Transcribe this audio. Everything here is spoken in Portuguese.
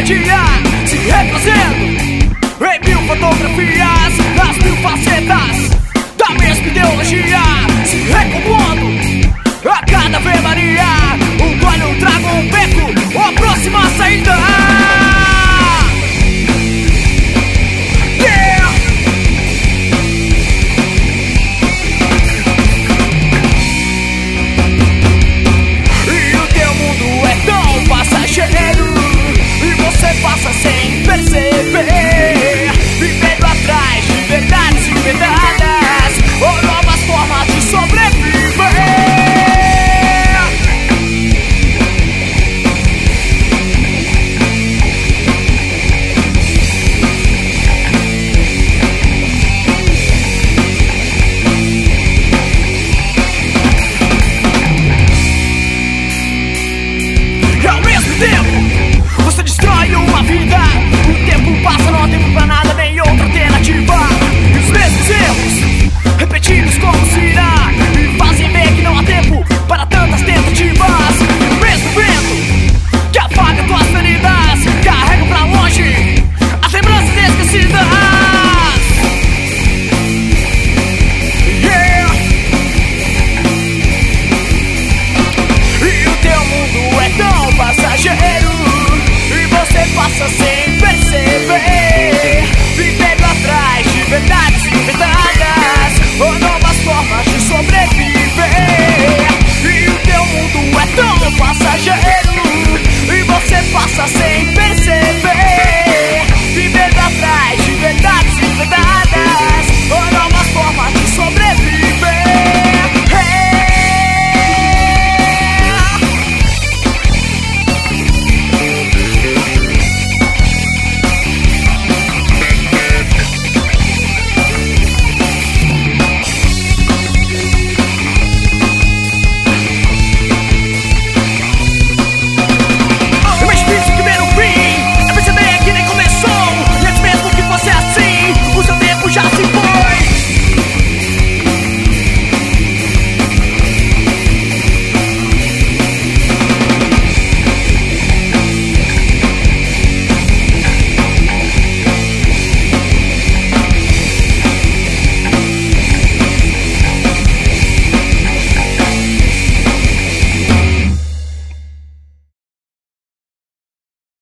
dia se refazendo em mil fotografias, nas mil facetas da mesma ideologia, se recompondo a cada Ave Maria. Um gole, um trago, um beco, a próxima saída. Yeah! E o teu mundo é tão passageiro e você passa sem perceber, vivendo atrás de verdades inventadas ou novas formas de sobreviver. E ao mesmo tempo você destrói uma vida. O tempo passa, não há tempo pra nada, nem outra alternativa. E os mesmos erros repetidos como se irá me fazem ver que não há tempo para tantas tentativas. E o mesmo vento que apaga tuas feridas carrega pra longe as lembranças esquecidas. Yeah! E o teu mundo é tão passageiro e você passa sem perceber, vivendo atrás de verdades inventadas ou novas formas de sobreviver. E o teu mundo é tão passageiro e você passa sem